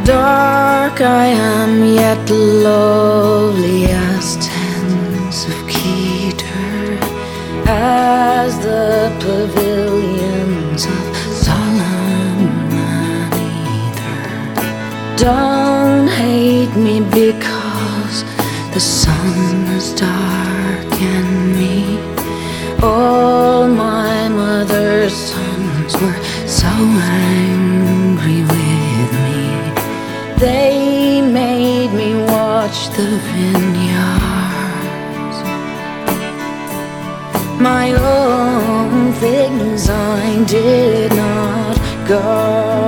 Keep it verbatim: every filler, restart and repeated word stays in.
Dark I am, yet lovely as tents of Kedar, as the pavilions of Solomon either. Don't hate me because the sun has darkened me. All my mother's sons were so angry with me. They made me watch the vineyards. My own things I did not guard.